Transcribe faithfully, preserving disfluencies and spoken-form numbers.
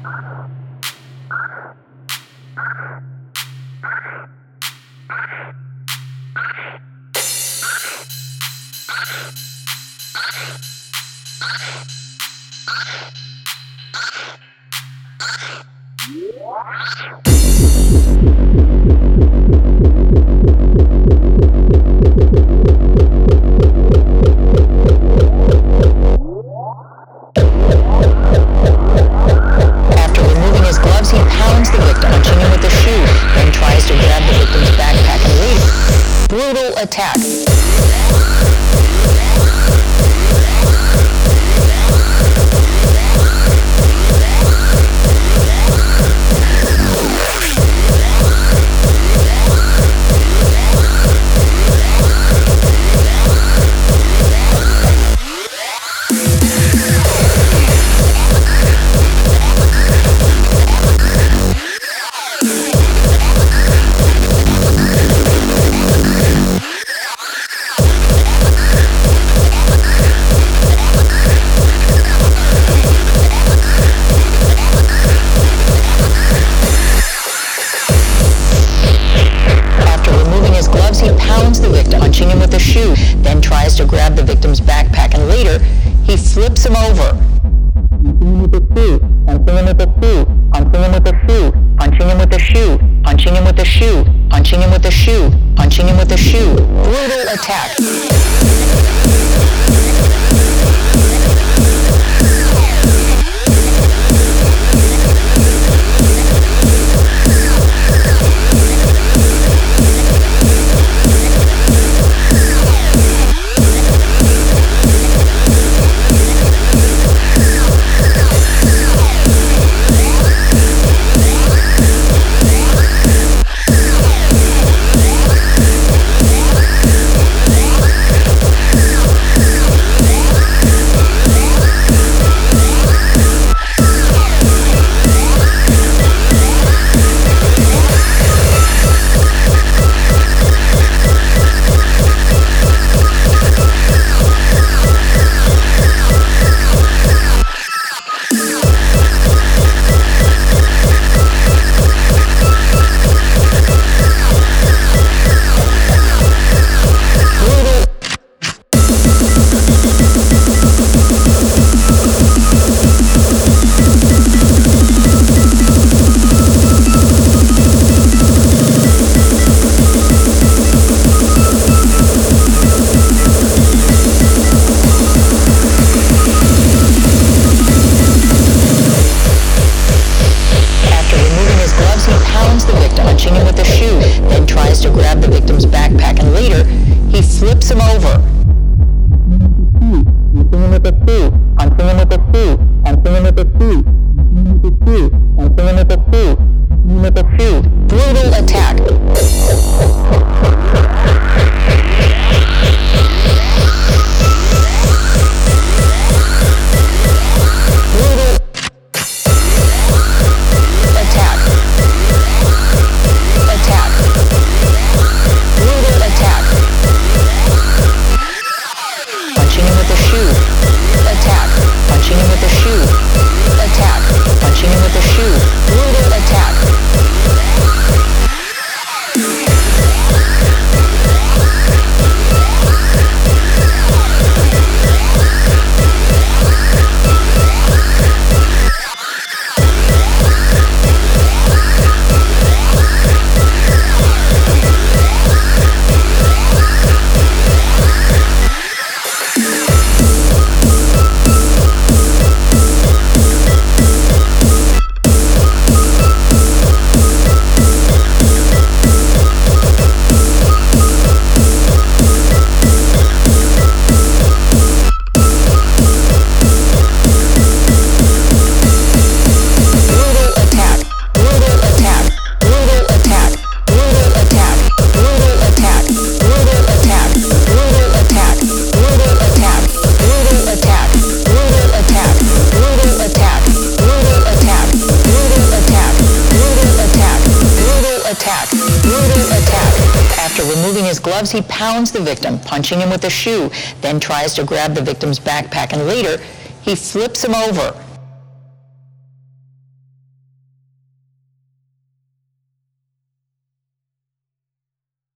Attack. Punching him with a shoe, then tries to grab the victim's backpack, and later, he flips him over. Punching him with a shoe, punching him with a shoe, punching him with a shoe, punching him with a shoe, punching him with a shoe, punching him with a shoe. Brutal attack. Punching him with a shoe, then tries to grab the victim's backpack, and later, he flips him over. Punching him with a shoe, punching him with a shoe, punching him with a shoe, punching him with a shoe, punching him with a shoe. Brutal attack. Punching him with a shoe. Attack. Punching him with a shoe. Brutal attack. Removing his gloves, he pounds the victim, punching him with a shoe, then tries to grab the victim's backpack, and later, he flips him over.